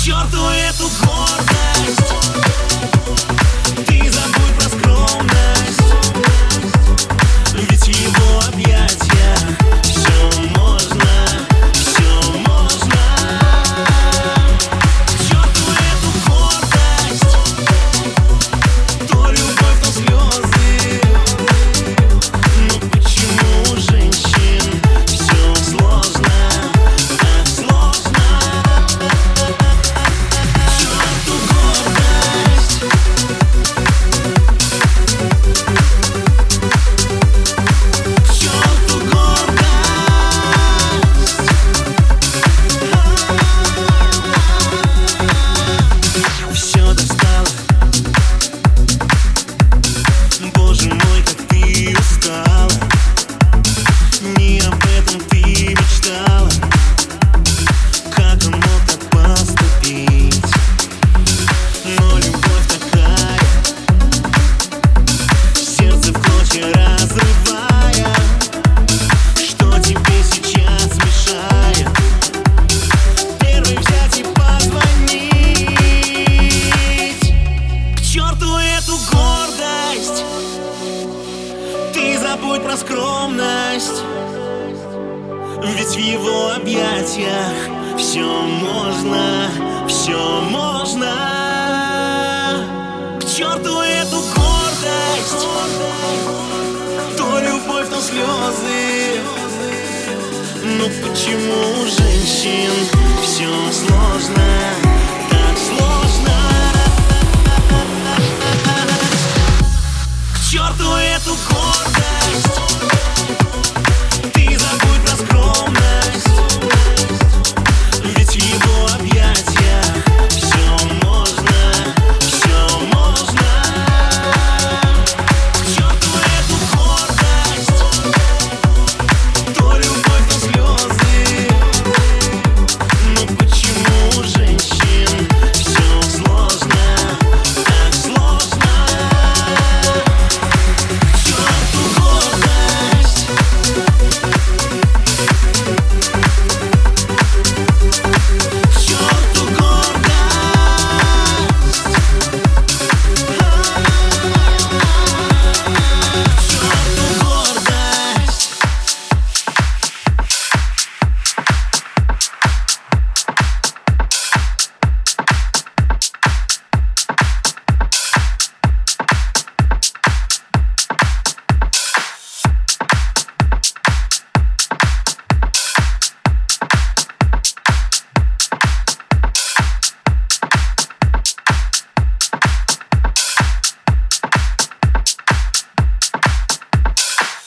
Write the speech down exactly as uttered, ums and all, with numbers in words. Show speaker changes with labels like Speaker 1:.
Speaker 1: черту эту гордость, ты забудь про скромность, ведь в его объятиях все можно, все можно. К черту эту гордость, то любовь, то слезы. Но почему у женщин все сложно? Забудь про скромность, ведь в его объятиях все можно, все можно. К черту эту гордость, то любовь, то слезы. Но почему у женщин все сложно?